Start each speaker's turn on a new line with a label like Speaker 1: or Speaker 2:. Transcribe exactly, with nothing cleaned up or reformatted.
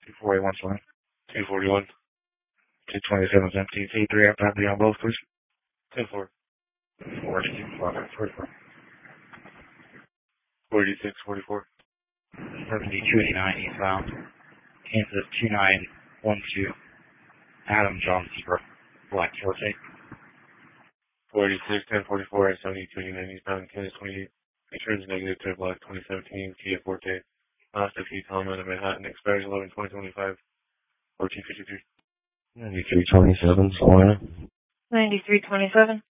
Speaker 1: two forty-one, sorry.
Speaker 2: two forty-one.
Speaker 1: two twenty-seven is empty. T three after empty on both, please.
Speaker 2: ten four.
Speaker 1: four, forty-four.
Speaker 2: forty-six, forty-four.
Speaker 1: seventy-two eighty-nine eastbound. Kansas two nine one two. Adam John Zebra. Black Forte.
Speaker 2: forty-six, ten forty-four at seventy-two eighty-nine eastbound. Kansas twenty-eight. Returns negative to Black twenty seventeen Kia Forte. Last of Keith Hellman of Manhattan. Expires eleven twenty twenty-five. fourteen fifty-three.
Speaker 1: ninety-three twenty-seven, Salina.
Speaker 3: ninety-three twenty-seven.